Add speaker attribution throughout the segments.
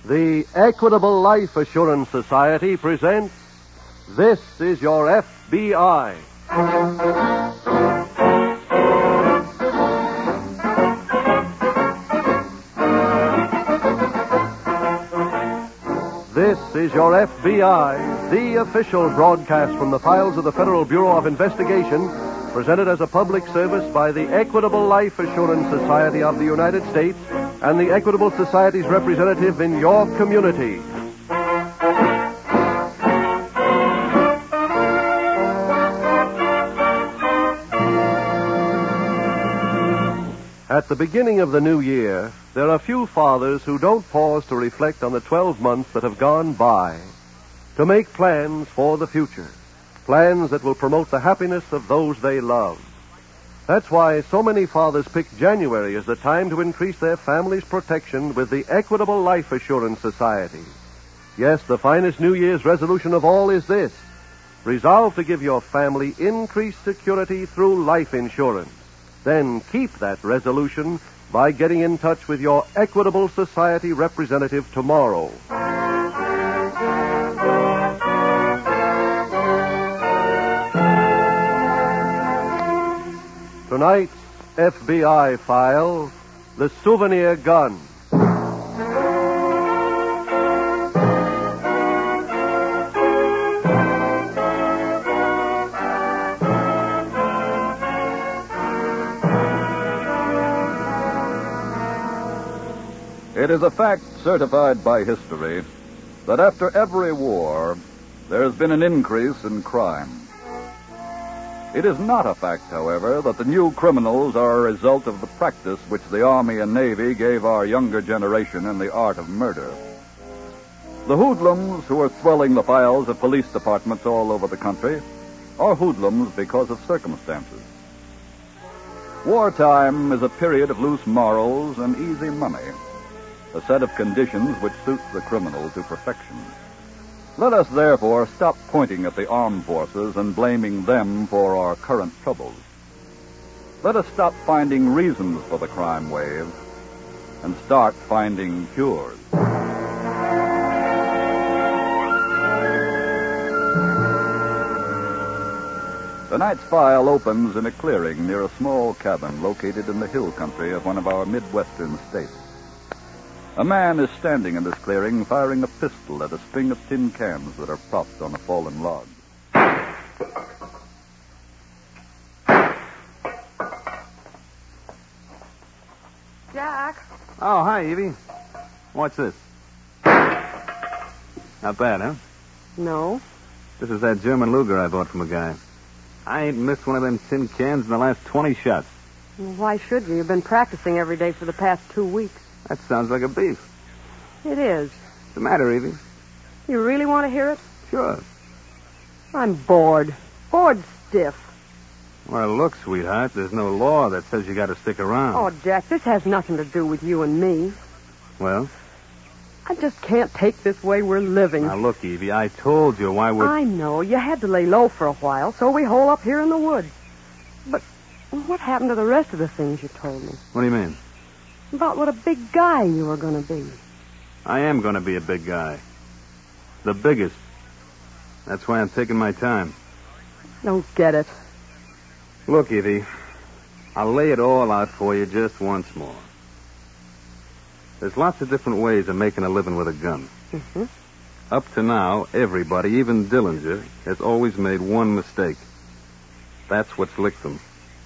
Speaker 1: The Equitable Life Assurance Society presents This Is Your FBI. This is Your FBI, the official broadcast from the files of the Federal Bureau of Investigation, presented as a public service by the Equitable Life Assurance Society of the United States and the Equitable Society's representative in your community. At the beginning of the new year, there are few fathers who don't pause to reflect on the 12 months that have gone by, to make plans for the future, plans that will promote the happiness of those they love. That's why so many fathers pick January as the time to increase their family's protection with the Equitable Life Assurance Society. Yes, the finest New Year's resolution of all is this: resolve to give your family increased security through life insurance. Then keep that resolution by getting in touch with your Equitable Society representative tomorrow. Tonight's FBI file, The Souvenir Gun.
Speaker 2: It is a fact certified by history that after every war, there has been an increase in crime. It is not a fact, however, that the new criminals are a result of the practice which the Army and Navy gave our younger generation in the art of murder. The hoodlums who are swelling the files of police departments all over the country are hoodlums because of circumstances. Wartime is a period of loose morals and easy money, a set of conditions which suits the criminal to perfection. Let us, therefore, stop pointing at the armed forces and blaming them for our current troubles. Let us stop finding reasons for the crime wave and start finding cures. Tonight's file opens in a clearing near a small cabin located in the hill country of one of our Midwestern states. A man is standing in this clearing firing a pistol at a string of tin cans that are propped on a fallen log.
Speaker 3: Jack?
Speaker 4: Oh, hi, Evie. What's this? Not bad, huh?
Speaker 3: No.
Speaker 4: This is that German Luger I bought from a guy. I ain't missed one of them tin cans in the last 20 shots.
Speaker 3: Well, why should you? You've been practicing every day for the past 2 weeks.
Speaker 4: That sounds like a beef.
Speaker 3: It is.
Speaker 4: What's the matter, Evie?
Speaker 3: You really want to hear it?
Speaker 4: Sure.
Speaker 3: I'm bored. Bored stiff.
Speaker 4: Well, look, sweetheart, there's no law that says you got to stick around.
Speaker 3: Oh, Jack, this has nothing to do with you and me.
Speaker 4: Well?
Speaker 3: I just can't take this way we're living.
Speaker 4: Now, look, Evie, I told you why we're...
Speaker 3: I know. You had to lay low for a while, so we hole up here in the woods. But what happened to the rest of the things you told me?
Speaker 4: What do you mean?
Speaker 3: About what a big guy you were going to be.
Speaker 4: I am going to be a big guy. The biggest. That's why I'm taking my time.
Speaker 3: Don't get it.
Speaker 4: Look, Evie, I'll lay it all out for you just once more. There's lots of different ways of making a living with a gun.
Speaker 3: Mm-hmm.
Speaker 4: Up to now, everybody, even Dillinger, has always made one mistake. That's what's licked them.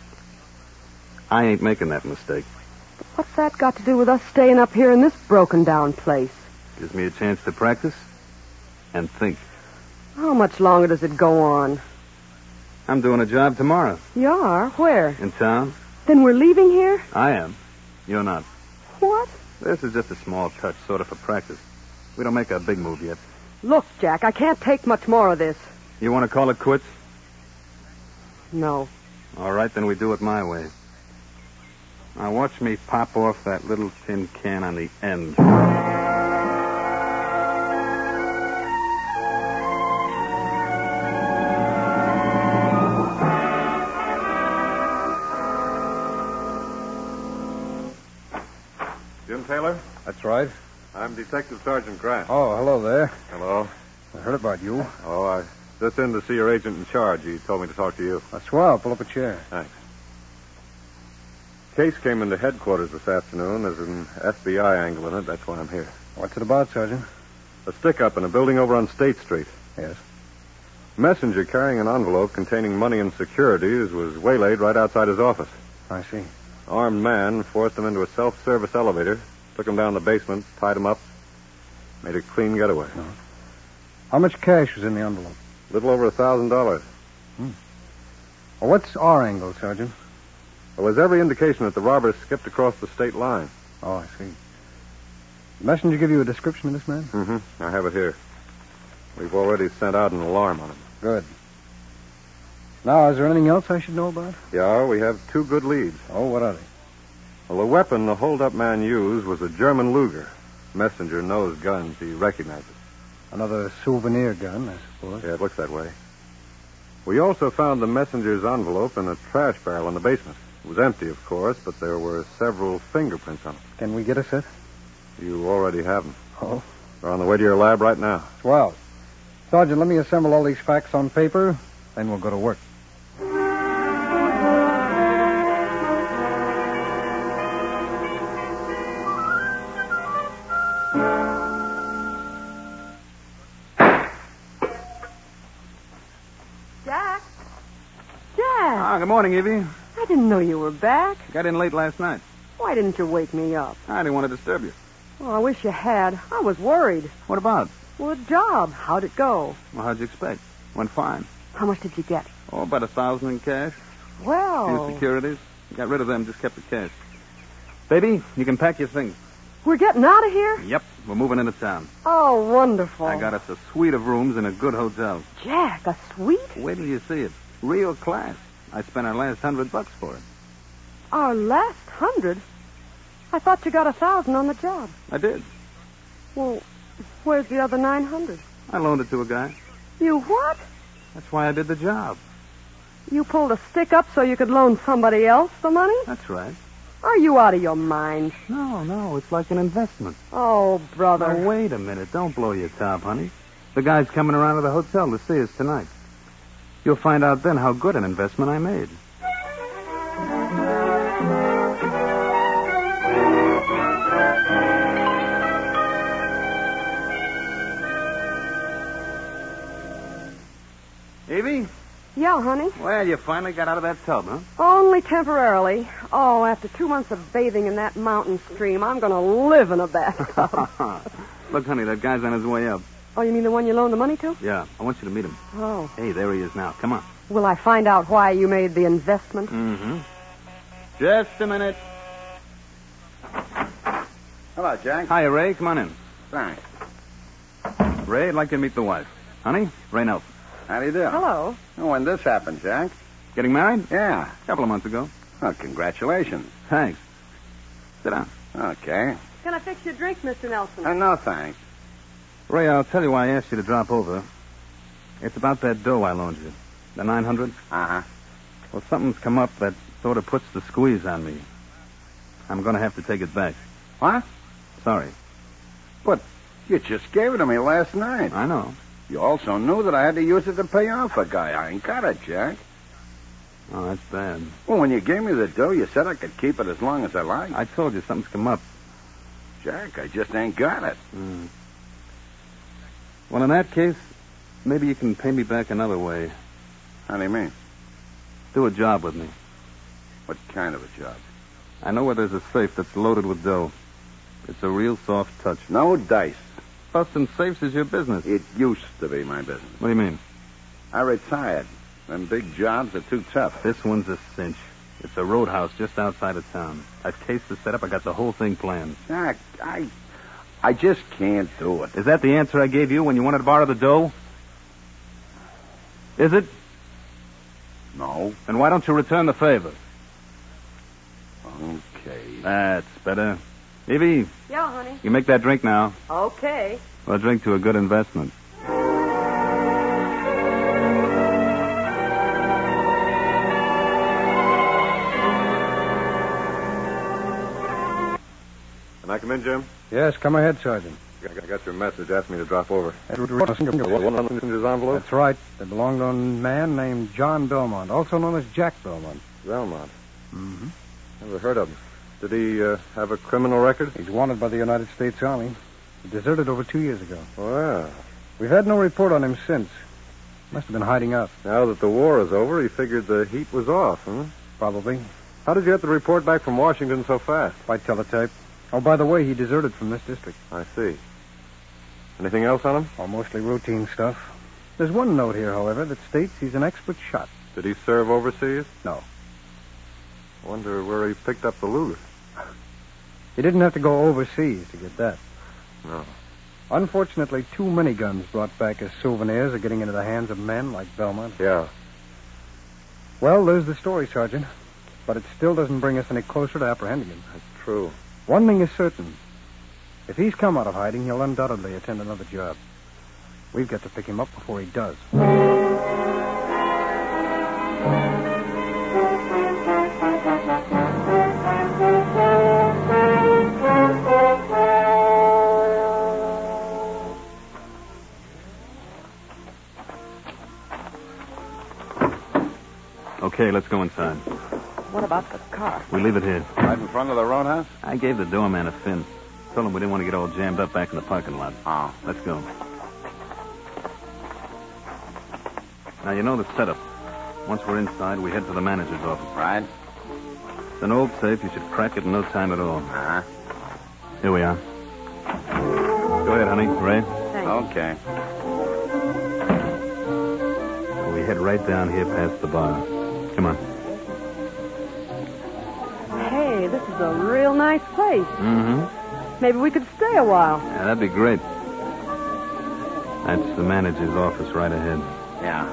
Speaker 4: I ain't making that mistake.
Speaker 3: What's that got to do with us staying up here in this broken-down place?
Speaker 4: Gives me a chance to practice and think.
Speaker 3: How much longer does it go on?
Speaker 4: I'm doing a job tomorrow.
Speaker 3: You are? Where?
Speaker 4: In town.
Speaker 3: Then we're leaving here?
Speaker 4: I am. You're not.
Speaker 3: What?
Speaker 4: This is just a small touch, sort of for practice. We don't make a big move yet.
Speaker 3: Look, Jack, I can't take much more of this.
Speaker 4: You want to call it quits?
Speaker 3: No.
Speaker 4: All right, then we do it my way. Now watch me pop off that little tin can on the end.
Speaker 5: Jim Taylor?
Speaker 6: That's right.
Speaker 5: I'm Detective Sergeant Grant.
Speaker 6: Oh, hello there.
Speaker 5: Hello.
Speaker 6: I heard about you.
Speaker 5: Oh, I just in to see your agent in charge. He told me to talk to you.
Speaker 6: Swell. Pull up a chair.
Speaker 5: Thanks. Case came into headquarters this afternoon. There's an FBI angle in it. That's why I'm here.
Speaker 6: What's it about, Sergeant?
Speaker 5: A stick-up in a building over on State Street.
Speaker 6: Yes.
Speaker 5: Messenger carrying an envelope containing money and securities was waylaid right outside his office.
Speaker 6: I see.
Speaker 5: Armed man forced him into a self-service elevator, took him down the basement, tied him up, made a clean getaway.
Speaker 6: No. How much cash was in the envelope?
Speaker 5: A little over $1,000.
Speaker 6: Well, what's our angle, Sergeant?
Speaker 5: There was every indication that the robbers skipped across the state line.
Speaker 6: Oh, I see. The messenger give you a description of this man?
Speaker 5: Mm-hmm. I have it here. We've already sent out an alarm on him.
Speaker 6: Good. Now, is there anything else I should know about?
Speaker 5: Yeah, we have 2 good leads.
Speaker 6: Oh, what are they?
Speaker 5: Well, the weapon the hold-up man used was a German Luger. Messenger knows guns. He recognizes it.
Speaker 6: Another souvenir gun, I suppose.
Speaker 5: Yeah, it looks that way. We also found the messenger's envelope in a trash barrel in the basement. It was empty, of course, but there were several fingerprints on it.
Speaker 6: Can we get a set?
Speaker 5: You already have them.
Speaker 6: Oh?
Speaker 5: They're on the way to your lab right now.
Speaker 6: Swell. Sergeant, let me assemble all these facts on paper, then we'll go to work.
Speaker 3: Jack?
Speaker 4: Ah, good morning, Evie.
Speaker 3: I didn't know you were back.
Speaker 4: Got in late last night.
Speaker 3: Why didn't you wake me up?
Speaker 4: I didn't want to disturb you.
Speaker 3: Oh, I wish you had. I was worried.
Speaker 4: What about?
Speaker 3: Well, the job. How'd it go?
Speaker 4: Well, how'd you expect? Went fine.
Speaker 3: How much did you get?
Speaker 4: Oh, about $1,000 in cash.
Speaker 3: Well,
Speaker 4: Few securities. Got rid of them, just kept the cash. Baby, you can pack your things.
Speaker 3: we're getting out of here?
Speaker 4: Yep, we're moving into town.
Speaker 3: Oh, wonderful.
Speaker 4: I got us a suite of rooms in a good hotel.
Speaker 3: Jack, a suite?
Speaker 4: Wait till you see it. Real class. I spent our last $100 for it.
Speaker 3: Our last 100? I thought you got 1,000 on the job.
Speaker 4: I did.
Speaker 3: Well, where's the other 900?
Speaker 4: I loaned it to a guy.
Speaker 3: You what?
Speaker 4: That's why I did the job.
Speaker 3: You pulled a stick up so you could loan somebody else the money?
Speaker 4: That's right.
Speaker 3: Are you out of your mind?
Speaker 4: No, it's like an investment.
Speaker 3: Oh, brother.
Speaker 4: Now, wait a minute. Don't blow your top, honey. The guy's coming around to the hotel to see us tonight. You'll find out then how good an investment I made. Evie?
Speaker 3: Yeah, honey.
Speaker 4: Well, you finally got out of that tub, huh?
Speaker 3: Only temporarily. Oh, after 2 months of bathing in that mountain stream, I'm going to live in a bathtub.
Speaker 4: Look, honey, that guy's on his way up.
Speaker 3: Oh, you mean the one you loaned the money to?
Speaker 4: Yeah, I want you to meet him.
Speaker 3: Oh.
Speaker 4: Hey, there he is now. Come on.
Speaker 3: Will I find out why you made the investment?
Speaker 4: Mm-hmm. Just a minute.
Speaker 7: Hello, Jack.
Speaker 4: Hiya, Ray. Come on in.
Speaker 7: Thanks.
Speaker 4: Ray, I'd like to meet the wife. Honey, Ray Nelson.
Speaker 7: How do you do?
Speaker 3: Hello.
Speaker 7: Oh, when this happened, Jack?
Speaker 4: Getting married?
Speaker 7: Yeah.
Speaker 4: A couple of months ago.
Speaker 7: Oh, congratulations.
Speaker 4: Thanks. Sit down.
Speaker 7: Okay.
Speaker 3: Can I fix your drink, Mr. Nelson?
Speaker 7: No, thanks.
Speaker 4: Ray, I'll tell you why I asked you to drop over. It's about that dough I loaned you. The 900.
Speaker 7: Uh-huh.
Speaker 4: Well, something's come up that sort of puts the squeeze on me. I'm going to have to take it back.
Speaker 7: What?
Speaker 4: Sorry.
Speaker 7: But you just gave it to me last night.
Speaker 4: I know.
Speaker 7: You also knew that I had to use it to pay off a guy. I ain't got it, Jack.
Speaker 4: Oh, that's bad.
Speaker 7: Well, when you gave me the dough, you said I could keep it as long as I like.
Speaker 4: I told you something's come up.
Speaker 7: Jack, I just ain't got it.
Speaker 4: Well, in that case, maybe you can pay me back another way.
Speaker 7: How do you mean?
Speaker 4: Do a job with me.
Speaker 7: What kind of a job?
Speaker 4: I know where there's a safe that's loaded with dough. It's a real soft touch.
Speaker 7: No dice.
Speaker 4: Busting safes is your business.
Speaker 7: It used to be my business.
Speaker 4: What do you mean?
Speaker 7: I retired. Them big jobs are too tough.
Speaker 4: This one's a cinch. It's a roadhouse just outside of town. I've cased the setup. I got the whole thing planned.
Speaker 7: Jack, I just can't do it.
Speaker 4: Is that the answer I gave you when you wanted to borrow the dough? Is it?
Speaker 7: No.
Speaker 4: Then why don't you return the favor?
Speaker 7: Okay.
Speaker 4: That's better. Evie,
Speaker 3: Yeah, honey.
Speaker 4: you make that drink now.
Speaker 3: Okay.
Speaker 4: Well, drink to a good investment.
Speaker 5: Can I come in, Jim?
Speaker 6: Yes, come ahead, Sergeant.
Speaker 5: I got your message. Asked me to drop over.
Speaker 6: That's
Speaker 5: One on Messenger's envelope?
Speaker 6: right. It belonged to a man named John Belmont, also known as Jack Belmont.
Speaker 5: Belmont.
Speaker 6: Mm-hmm.
Speaker 5: Never heard of him. Did he have a criminal record?
Speaker 6: He's wanted by the United States Army. He deserted over 2 years ago.
Speaker 5: Well,
Speaker 6: We've had no report on him since. Must have been hiding out.
Speaker 5: now that the war is over, he figured the heat was off, huh?
Speaker 6: Probably.
Speaker 5: How did you get the report back from Washington so fast?
Speaker 6: By teletype. Oh, by the way, he deserted from this district.
Speaker 5: I see. Anything else on him?
Speaker 6: Oh, mostly routine stuff. There's one note here, however, that states he's an expert shot.
Speaker 5: Did he serve overseas?
Speaker 6: No.
Speaker 5: Wonder where he picked up the loot.
Speaker 6: He didn't have to go overseas to get that.
Speaker 5: No.
Speaker 6: Unfortunately, too many guns brought back as souvenirs are getting into the hands of men like Belmont.
Speaker 5: Yeah.
Speaker 6: Well, there's the story, Sergeant. But it still doesn't bring us any closer to apprehending him.
Speaker 5: That's true.
Speaker 6: One thing is certain. If he's come out of hiding, he'll undoubtedly attend another job. We've got to pick him up before he does.
Speaker 4: Okay, let's go inside.
Speaker 3: What about the car?
Speaker 4: We leave it here.
Speaker 7: Right in front of the roadhouse?
Speaker 4: I gave the doorman a fin. Told him we didn't want to get all jammed up back in the parking lot.
Speaker 7: Oh.
Speaker 4: Let's go. Now, you know the setup. Once we're inside, we head to the manager's office.
Speaker 7: Right.
Speaker 4: It's an old safe. You should crack it in no time at all.
Speaker 7: Uh-huh.
Speaker 4: Here we are. Go ahead, honey. Ray.
Speaker 3: Thanks.
Speaker 7: Okay.
Speaker 4: We head right down here past the bar. Come on.
Speaker 3: Hey, this is a real nice place.
Speaker 4: Mm-hmm.
Speaker 3: Maybe we could stay a while.
Speaker 4: Yeah, that'd be great. That's the manager's office right ahead.
Speaker 7: Yeah.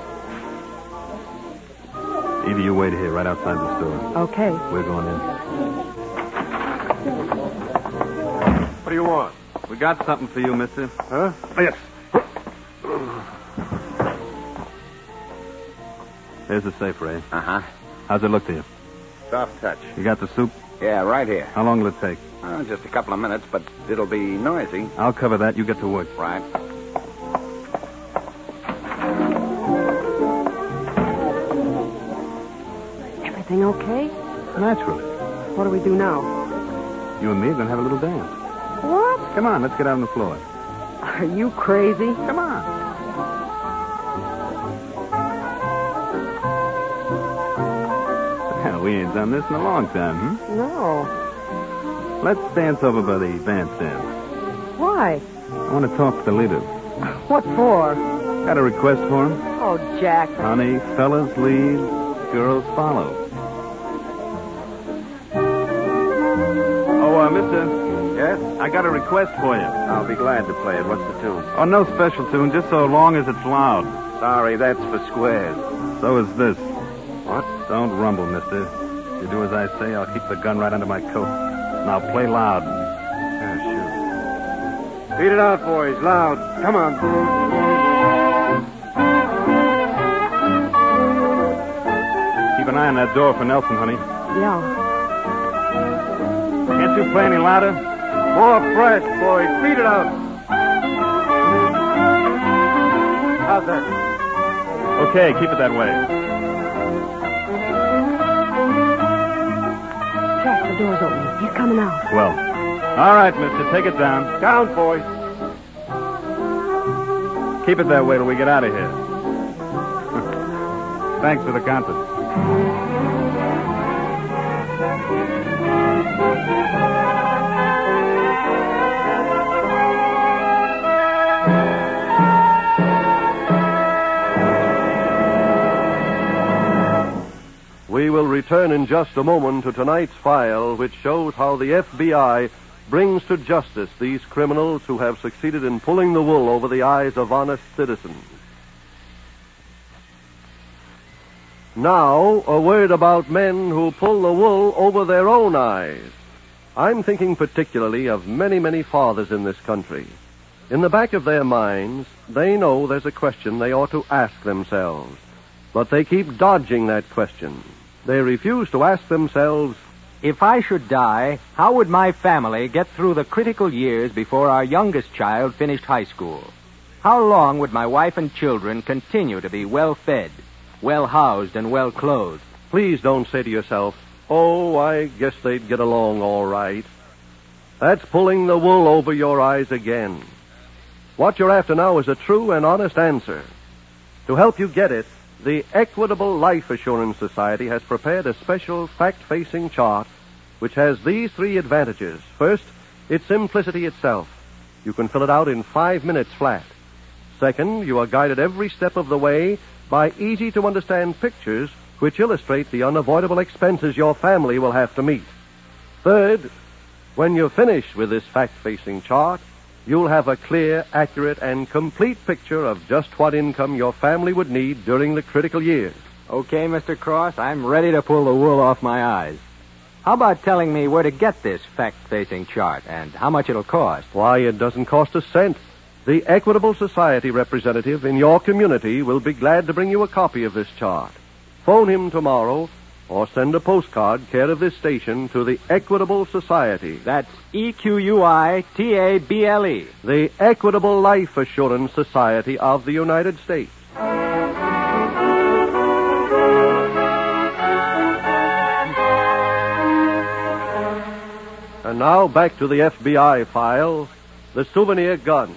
Speaker 4: Evie, you wait here, right outside the store.
Speaker 3: Okay.
Speaker 4: We're going in.
Speaker 5: What do you want?
Speaker 4: We got something for you, mister.
Speaker 5: Huh? Yes.
Speaker 4: Here's the safe, Ray.
Speaker 7: Uh-huh.
Speaker 4: How's it look to you?
Speaker 7: Soft touch.
Speaker 4: You got the soup?
Speaker 7: Yeah, right here.
Speaker 4: How long will it take?
Speaker 7: Just a couple of minutes, but it'll be noisy.
Speaker 4: I'll cover that. You get to work.
Speaker 7: Right.
Speaker 3: Everything okay?
Speaker 4: Naturally.
Speaker 3: What do we do now?
Speaker 4: You and me are going to have a little dance.
Speaker 3: What?
Speaker 4: Come on, let's get out on the floor.
Speaker 3: Are you crazy?
Speaker 4: Come on. Well, we ain't done this in a long time,
Speaker 3: No.
Speaker 4: Let's dance over by the bandstand.
Speaker 3: Why?
Speaker 4: I want to talk to the leader.
Speaker 3: What for?
Speaker 4: Got a request for him?
Speaker 3: Oh, Jack.
Speaker 4: Honey, fellas lead, girls follow. Oh, mister.
Speaker 7: Yes?
Speaker 4: I got a request for you.
Speaker 7: I'll be glad to play it. What's the tune?
Speaker 4: Oh, no special tune, just so long as it's loud.
Speaker 7: Sorry, that's for squares.
Speaker 4: So is this.
Speaker 7: What?
Speaker 4: Don't rumble, mister. If you do as I say, I'll keep the gun right under my coat. And I'll play loud.
Speaker 7: Yeah, sure.
Speaker 5: Beat it out, boys. Loud. Come on.
Speaker 4: Keep an eye on that door for Nelson, honey.
Speaker 3: Yeah.
Speaker 4: Can't you play any louder?
Speaker 5: More fresh, boys. Beat it out. How's that?
Speaker 4: Okay, keep it that way.
Speaker 3: Jack, the door's open. He's coming out.
Speaker 4: Well. All right, mister, take it down.
Speaker 5: Down, boys.
Speaker 4: Keep it that way till we get out of here. Thanks for the confidence.
Speaker 1: We will return in just a moment to tonight's file, which shows how the FBI brings to justice these criminals who have succeeded in pulling the wool over the eyes of honest citizens. Now, a word about men who pull the wool over their own eyes. I'm thinking particularly of many, many fathers in this country. In the back of their minds, they know there's a question they ought to ask themselves. But they keep dodging that question. They refuse to ask themselves,
Speaker 8: If I should die, how would my family get through the critical years before our youngest child finished high school? How long would my wife and children continue to be well-fed, well-housed, and well-clothed?
Speaker 1: Please don't say to yourself, "Oh, I guess they'd get along all right." That's pulling the wool over your eyes again. What you're after now is a true and honest answer. To help you get it, the Equitable Life Assurance Society has prepared a special fact-facing chart which has these 3 advantages. First, its simplicity itself. You can fill it out in 5 minutes flat. Second, you are guided every step of the way by easy-to-understand pictures which illustrate the unavoidable expenses your family will have to meet. Third, when you're finished with this fact-facing chart, you'll have a clear, accurate, and complete picture of just what income your family would need during the critical years.
Speaker 8: Okay, Mr. Cross, I'm ready to pull the wool off my eyes. How about telling me where to get this fact-facing chart and how much it'll cost?
Speaker 1: Why, it doesn't cost a cent. The Equitable Society representative in your community will be glad to bring you a copy of this chart. Phone him tomorrow or send a postcard care of this station to the Equitable Society.
Speaker 8: That's EQUITABLE.
Speaker 1: The Equitable Life Assurance Society of the United States. And now back to the FBI file, the souvenir gun.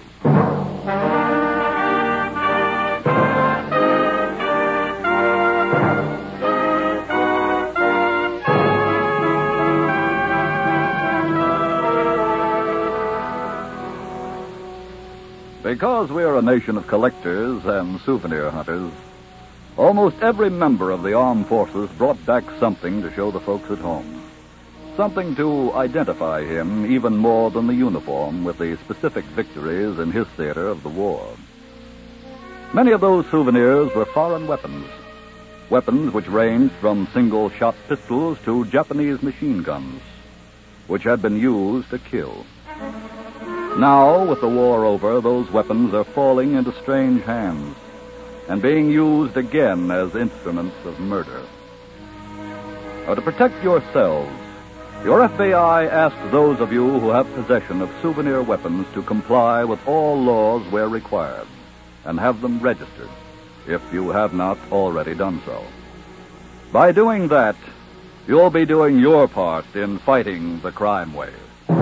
Speaker 2: Because we are a nation of collectors and souvenir hunters, almost every member of the armed forces brought back something to show the folks at home. Something to identify him even more than the uniform with the specific victories in his theater of the war. Many of those souvenirs were foreign weapons. Weapons which ranged from single-shot pistols to Japanese machine guns, which had been used to kill. Now, with the war over, those weapons are falling into strange hands and being used again as instruments of murder. Now, to protect yourselves, your FBI asks those of you who have possession of souvenir weapons to comply with all laws where required and have them registered, if you have not already done so. By doing that, you'll be doing your part in fighting the crime wave.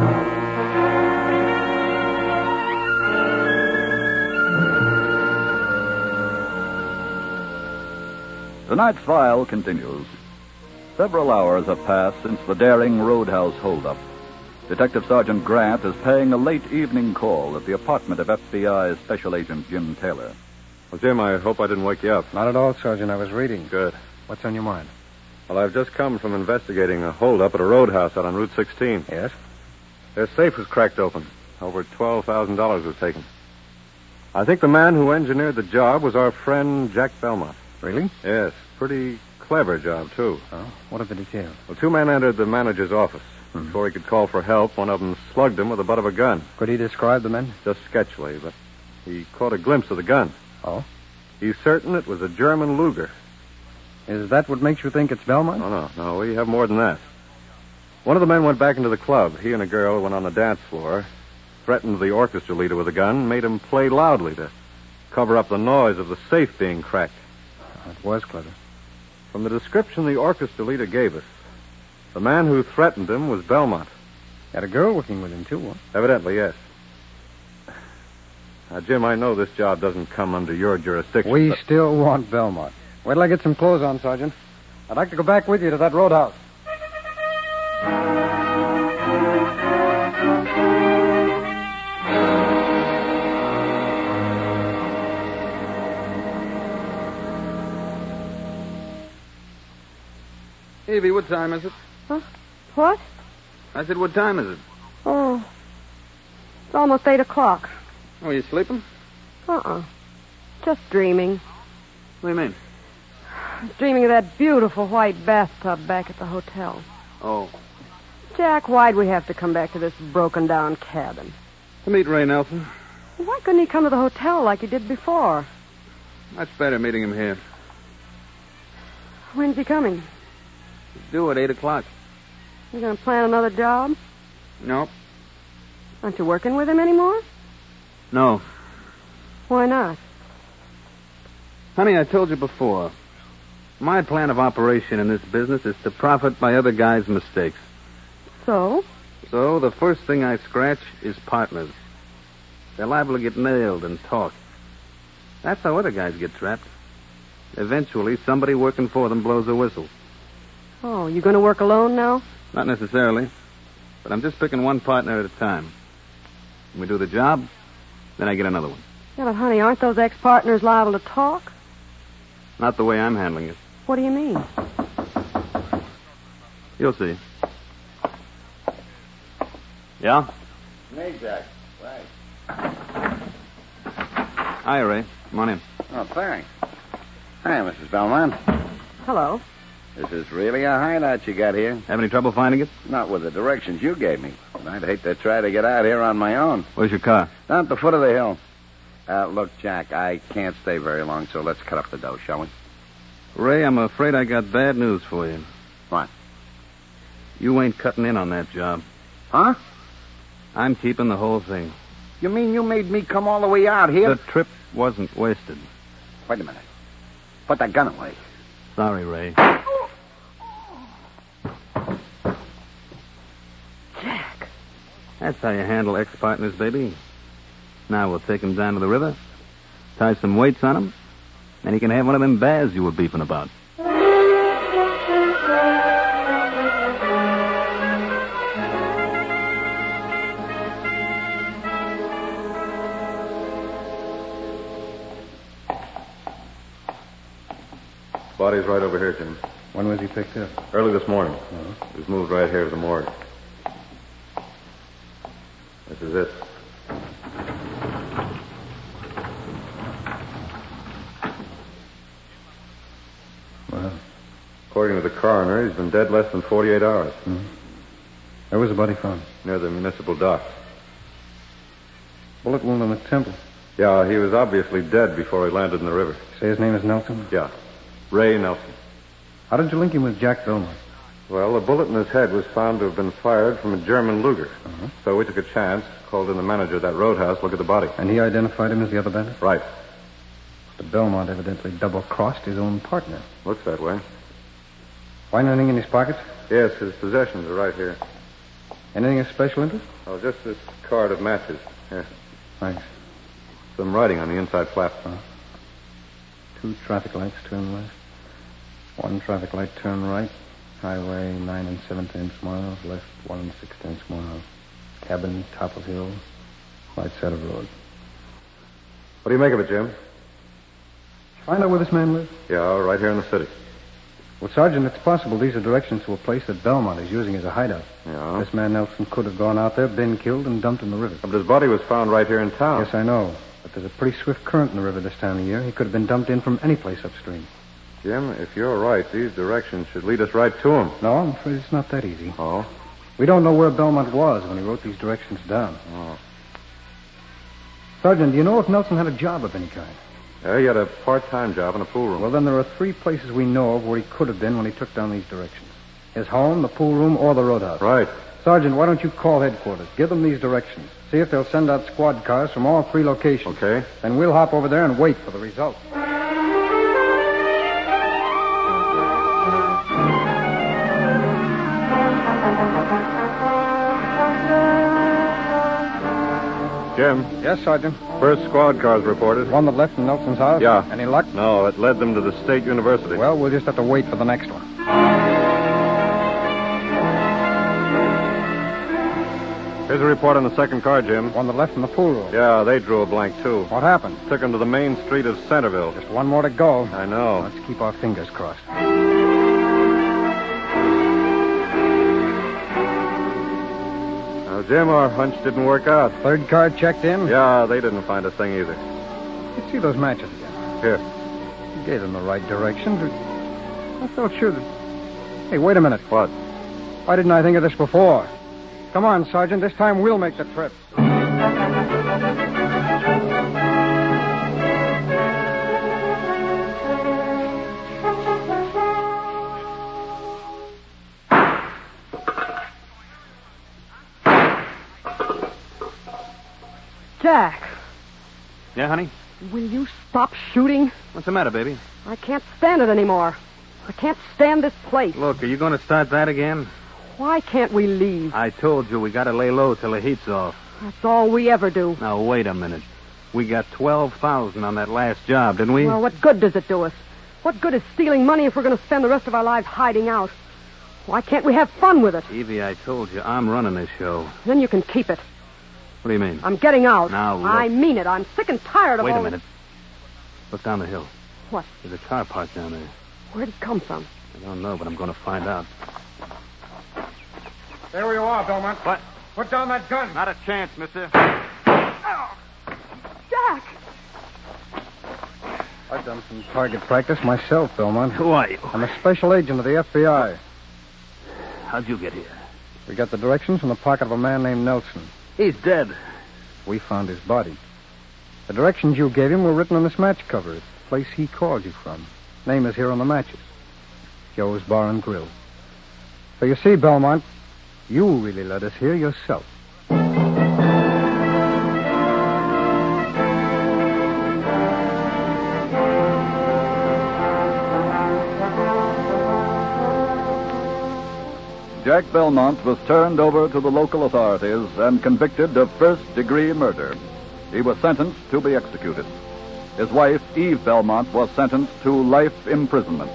Speaker 2: Tonight's file continues. Several hours have passed since the daring roadhouse holdup. Detective Sergeant Grant is paying a late evening call at the apartment of FBI Special Agent Jim Taylor.
Speaker 5: Well, Jim, I hope I didn't wake you up.
Speaker 6: Not at all, Sergeant. I was reading.
Speaker 5: Good.
Speaker 6: What's on your mind?
Speaker 5: Well, I've just come from investigating a holdup at a roadhouse out on Route 16.
Speaker 6: Yes?
Speaker 5: Their safe was cracked open. Over $12,000 was taken. I think the man who engineered the job was our friend Jack Belmont.
Speaker 6: Really?
Speaker 5: Yes. Pretty clever job, too.
Speaker 6: Oh, what are the details?
Speaker 5: Well, 2 men entered the manager's office. Before he could call for help, one of them slugged him with the butt of a gun.
Speaker 6: Could he describe the men?
Speaker 5: Just sketchily, but he caught a glimpse of the gun.
Speaker 6: Oh?
Speaker 5: He's certain it was a German Luger.
Speaker 6: Is that what makes you think it's Belmont?
Speaker 5: No, we have more than that. One of the men went back into the club. He and a girl went on the dance floor, threatened the orchestra leader with a gun, made him play loudly to cover up the noise of the safe being cracked.
Speaker 6: Oh, it was clever.
Speaker 5: From the description the orchestra leader gave us, the man who threatened him was Belmont.
Speaker 6: Had a girl working with him, too, huh?
Speaker 5: Evidently, yes. Now, Jim, I know this job doesn't come under your jurisdiction.
Speaker 6: We still want Belmont. Wait till I get some clothes on, Sergeant. I'd like to go back with you to that roadhouse.
Speaker 7: Evie, what time is it?
Speaker 3: Huh? What?
Speaker 7: I said, what time is it?
Speaker 3: Oh, it's almost 8 o'clock.
Speaker 7: Oh, you sleeping?
Speaker 3: Just dreaming.
Speaker 7: What do you mean?
Speaker 3: I was dreaming of that beautiful white bathtub back at the hotel.
Speaker 7: Oh.
Speaker 3: Jack, why'd we have to come back to this broken-down cabin?
Speaker 7: To meet Ray Nelson.
Speaker 3: Why couldn't he come to the hotel like he did before?
Speaker 7: Much better meeting him here.
Speaker 3: When's he coming?
Speaker 7: He's due at 8 o'clock.
Speaker 3: You gonna plan another job?
Speaker 4: Nope.
Speaker 3: Aren't you working with him anymore?
Speaker 4: No.
Speaker 3: Why not?
Speaker 4: Honey, I told you before. My plan of operation in this business is to profit by other guys' mistakes.
Speaker 3: So?
Speaker 4: So the first thing I scratch is partners. They're liable to get nailed and talk. That's how other guys get trapped. Eventually, somebody working for them blows a whistle.
Speaker 3: Oh, you gonna work alone now?
Speaker 4: Not necessarily. But I'm just picking one partner at a time. When we do the job, then I get another one.
Speaker 3: Yeah, but honey, aren't those ex-partners liable to talk?
Speaker 4: Not the way I'm handling it.
Speaker 3: What do you mean?
Speaker 4: You'll see. Yeah?
Speaker 7: Hey, Jack. Right.
Speaker 4: Hi, Ray. Come on in.
Speaker 7: Oh, thanks. Hi, Mrs. Belmont.
Speaker 3: Hello.
Speaker 7: This is really a hideout you got here.
Speaker 4: Have any trouble finding it?
Speaker 7: Not with the directions you gave me. I'd hate to try to get out here on my own.
Speaker 4: Where's your car?
Speaker 7: Down at the foot of the hill. Look, Jack, I can't stay very long, so let's cut up the dough, shall we?
Speaker 4: Ray, I'm afraid I got bad news for you.
Speaker 7: What?
Speaker 4: You ain't cutting in on that job.
Speaker 7: Huh?
Speaker 4: I'm keeping the whole thing.
Speaker 7: You mean you made me come all the way out here?
Speaker 4: The trip wasn't wasted.
Speaker 7: Wait a minute. Put that gun away.
Speaker 4: Sorry, Ray.
Speaker 3: Jack.
Speaker 4: That's how you handle ex-partners, baby. Now we'll take him down to the river, tie some weights on him, and he can have one of them baths you were beefing about.
Speaker 5: Body's right over here, Jim.
Speaker 6: When was he picked up?
Speaker 5: Early this morning.
Speaker 6: Uh-huh.
Speaker 5: He was moved right here to the morgue. This is it.
Speaker 6: Well,
Speaker 5: According to the coroner, he's been dead less than 48 hours.
Speaker 6: where was the body found?
Speaker 5: Near the municipal docks.
Speaker 6: Bullet wound on the temple.
Speaker 5: Yeah, he was obviously dead before he landed in the river.
Speaker 6: Say his name is Nelson?
Speaker 5: Yeah. Ray Nelson.
Speaker 6: How did you link him with Jack Belmont?
Speaker 5: Well, the bullet in his head was found to have been fired from a German Luger.
Speaker 6: Uh-huh.
Speaker 5: So we took a chance, called in the manager of that roadhouse, look at the body.
Speaker 6: And he identified him as the other bandit?
Speaker 5: Right.
Speaker 6: The Belmont evidently double-crossed his own partner.
Speaker 5: Looks that way.
Speaker 6: Find anything in his pockets?
Speaker 5: Yes, his possessions are right here.
Speaker 6: Anything of special interest?
Speaker 5: Oh, just this card of matches. Here.
Speaker 6: Thanks.
Speaker 5: Some writing on the inside flap.
Speaker 6: 2 traffic lights, turn left. 1 traffic light, turn right. Highway 9 7/10 miles. Left 1 6/10 miles. Cabin, top of hill. Right side of road.
Speaker 5: What do you make of it, Jim?
Speaker 6: Find out where this man lives.
Speaker 5: Yeah, right here in the city.
Speaker 6: Well, Sergeant, it's possible these are directions to a place that Belmont is using as a hideout.
Speaker 5: Yeah.
Speaker 6: This man Nelson could have gone out there, been killed, and dumped in the river.
Speaker 5: But his body was found right here in town.
Speaker 6: Yes, I know. But there's a pretty swift current in the river this time of year. He could have been dumped in from any place upstream.
Speaker 5: Jim, if you're right, these directions should lead us right to him.
Speaker 6: No, I'm afraid it's not that easy.
Speaker 5: Oh?
Speaker 6: We don't know where Belmont was when he wrote these directions down.
Speaker 5: Oh.
Speaker 6: Sergeant, do you know if Nelson had a job of any kind?
Speaker 5: Yeah, he had a part-time job in a pool room.
Speaker 6: Well, then there are 3 places we know of where he could have been when he took down these directions. His home, the pool room, or the roadhouse.
Speaker 5: Right.
Speaker 6: Sergeant, why don't you call headquarters? Give them these directions. See if they'll send out squad cars from all 3 locations.
Speaker 5: Okay.
Speaker 6: Then we'll hop over there and wait for the results.
Speaker 5: Jim,
Speaker 6: Yes, Sergeant.
Speaker 5: first squad car's reported.
Speaker 6: One that left from Nelson's house?
Speaker 5: Yeah.
Speaker 6: Any luck?
Speaker 5: No, it led them to the State University.
Speaker 6: Well, we'll just have to wait for the next one.
Speaker 5: Here's a report on the second car, Jim.
Speaker 6: One that left from the pool room.
Speaker 5: Yeah, they drew a blank, too.
Speaker 6: What happened?
Speaker 5: Took him to the main street of Centerville.
Speaker 6: Just one more to go.
Speaker 5: I know.
Speaker 6: Let's keep our fingers crossed.
Speaker 5: Now, Jim, our hunch didn't work out.
Speaker 6: 3rd car checked in?
Speaker 5: Yeah, they didn't find a thing either.
Speaker 6: Let's see those matches again.
Speaker 5: Here.
Speaker 6: You gave them the right directions. I felt sure that... Hey, wait a minute.
Speaker 5: What?
Speaker 6: Why didn't I think of this before? Come on, Sergeant. This time we'll make the trip.
Speaker 3: Jack,
Speaker 4: Yeah, honey?
Speaker 3: will you stop shooting?
Speaker 4: What's the matter, baby?
Speaker 3: I can't stand it anymore. I can't stand this place.
Speaker 4: Look, are you going to start that again?
Speaker 3: Why can't we leave?
Speaker 4: I told you we got to lay low till the heat's off.
Speaker 3: That's all we ever do.
Speaker 4: Now, wait a minute. We got $12,000 on that last job, didn't we?
Speaker 3: Well, what good does it do us? What good is stealing money if we're going to spend the rest of our lives hiding out? Why can't we have fun with it?
Speaker 4: Evie, I told you, I'm running this show.
Speaker 3: Then you can keep it.
Speaker 4: What do you mean?
Speaker 3: I'm getting out.
Speaker 4: Now, look.
Speaker 3: I mean it. I'm sick and tired of
Speaker 4: Wait
Speaker 3: all
Speaker 4: a minute. Look down the hill.
Speaker 3: What?
Speaker 4: There's a car parked down there.
Speaker 3: Where'd it come from?
Speaker 4: I don't know, but I'm going to find out.
Speaker 9: There you are, Belmont.
Speaker 4: What?
Speaker 9: Put down that gun.
Speaker 4: Not a chance, mister.
Speaker 3: Jack!
Speaker 6: I've done some target practice myself, Belmont.
Speaker 4: Who are you?
Speaker 6: I'm a special agent of the FBI.
Speaker 4: How'd you get here?
Speaker 6: We got the directions from the pocket of a man named Nelson.
Speaker 4: He's dead.
Speaker 6: We found his body. The directions you gave him were written on this match cover. It's the place he called you from. Name is here on the matches. Joe's Bar and Grill. So you see, Belmont, you really led us here yourself.
Speaker 2: Jack Belmont was turned over to the local authorities and convicted of first-degree murder. He was sentenced to be executed. His wife, Eve Belmont, was sentenced to life imprisonment.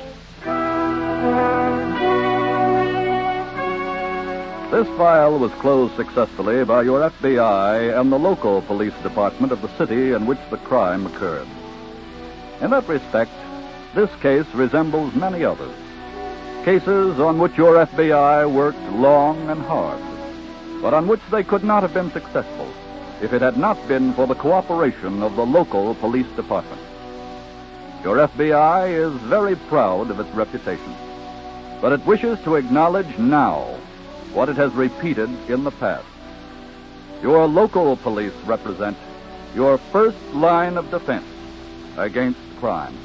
Speaker 2: This file was closed successfully by your FBI and the local police department of the city in which the crime occurred. In that respect, this case resembles many others. Cases on which your FBI worked long and hard, but on which they could not have been successful if it had not been for the cooperation of the local police department. Your FBI is very proud of its reputation, but it wishes to acknowledge now what it has repeated in the past. Your local police represent your first line of defense against crime.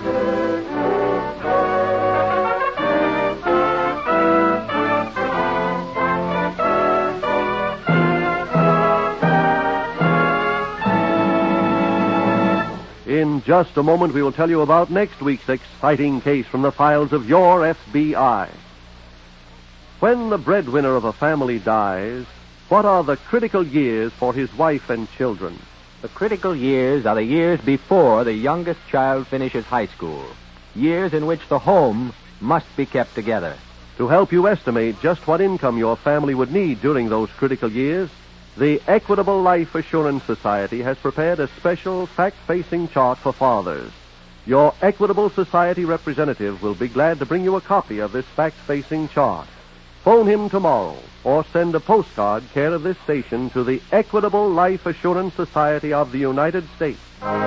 Speaker 1: In just a moment, we will tell you about next week's exciting case from the files of your FBI. When the breadwinner of a family dies, what are the critical years for his wife and children?
Speaker 8: The critical years are the years before the youngest child finishes high school. Years in which the home must be kept together.
Speaker 1: To help you estimate just what income your family would need during those critical years, the Equitable Life Assurance Society has prepared a special fact-facing chart for fathers. Your Equitable Society representative will be glad to bring you a copy of this fact-facing chart. Phone him tomorrow or send a postcard care of this station to the Equitable Life Assurance Society of the United States.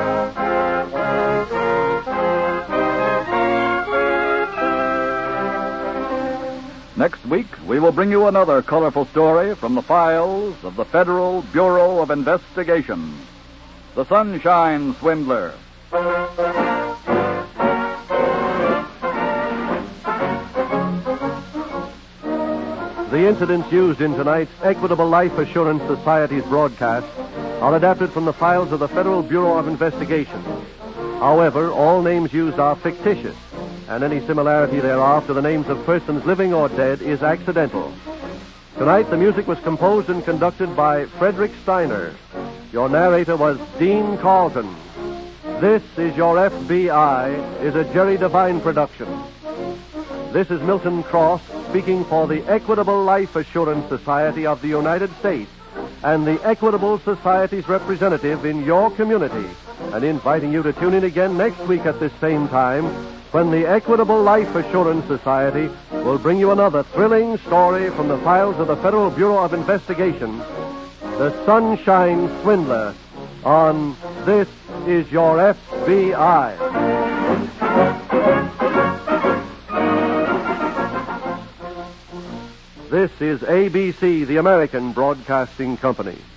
Speaker 2: Next week, we will bring you another colorful story from the files of the Federal Bureau of Investigation, The Sunshine Swindler.
Speaker 1: The incidents used in tonight's Equitable Life Assurance Society's broadcast are adapted from the files of the Federal Bureau of Investigation. However, all names used are fictitious, and any similarity thereof to the names of persons living or dead is accidental. Tonight, the music was composed and conducted by Frederick Steiner. Your narrator was Dean Carlton. This is Your FBI is a Jerry Devine production. This is Milton Cross speaking for the Equitable Life Assurance Society of the United States and the Equitable Society's representative in your community, and inviting you to tune in again next week at this same time when the Equitable Life Assurance Society will bring you another thrilling story from the files of the Federal Bureau of Investigation, The Sunshine Swindler, on This is Your FBI. This is ABC, the American Broadcasting Company.